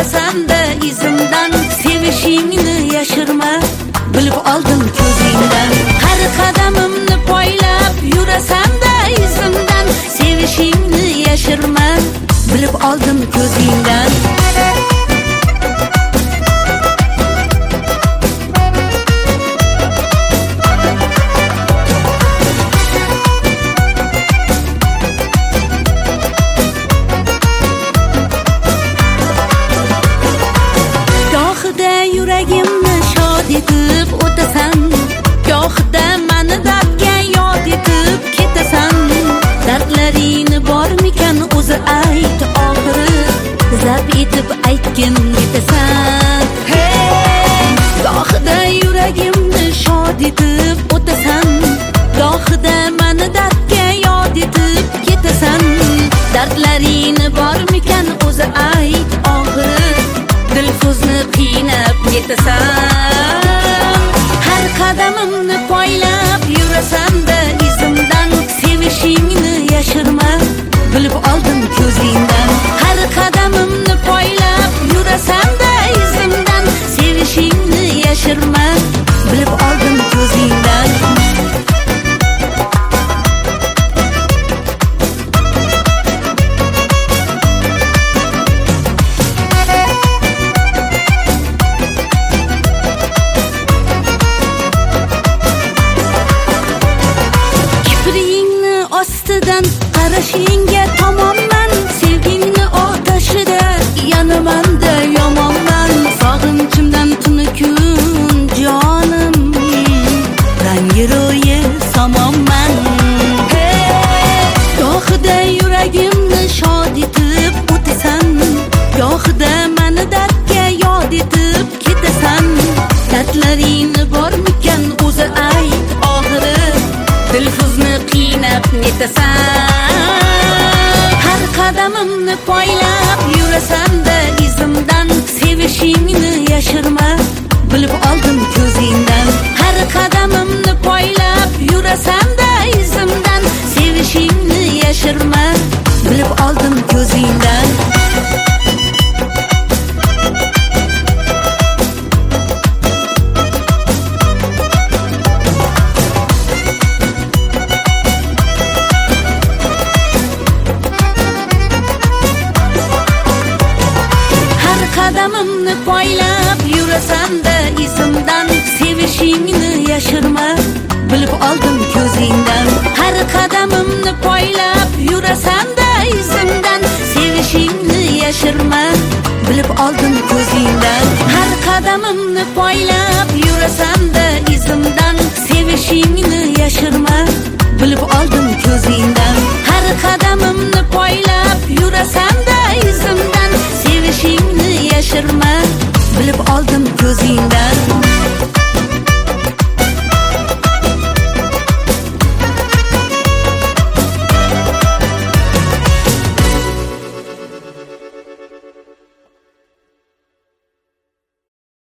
yurasan-da izimdan, sevishingni yashirma, bilib oldim ko'zingdan. Har qadamimni poylab yurasan-da izimdan, sevishingni yashirma, bilib oldim ko'zingdan. Yuragimni shod etib o'tasan, gohida mani dardga yod etib ketasan. Dardlaringni bormikan o'zi ayt, oxiri zab etib aytgin yetasan. Gohida yuragimni shod etib o'tasan, gohida mani dardga yod etib ketasan. Dardlaringni bormikan o'zi ayt, oxiri dilfuzni qiynab yetasan. Har qadamimni poylab yurasan-da izimdan, sevishingni yashirma, bilib oldim ko'zingdan. Har qadamimni poylab yurasan-da izimdan, sevishingni yashirma, bilib oldim ko'zingdan. Ostidan qarashingga tomonman, sevgingni otashida yonaman-da yomonman. Sog'inchimdan tuni kun jonim, rangi ro'yi somonman. Gohida yuragimni shod etib o'tasan, gohida mani dardga yod etib ketasan. Dardlaringni bormikan o'zi ayt, oxiri dilfuzni qiynab netasan. Har qadamimni poylab yurasan-da izimdan, sevishingni yashirma, bilib oldim ko'zingdan. Har qadamimni poylab yurasan-da izimdan, sevishingni yashirma, bilib oldim ko'zingdan. Qadamimni poylab yurasan-da izimdan, sevishingni yashirma, bilib oldim ko'zingdan. Har qadamimni poylab yurasan-da izimdan, sevishingni yashirma, bilib oldim ko'zingdan. Har qadamimni poylab yurasan-da izimdan,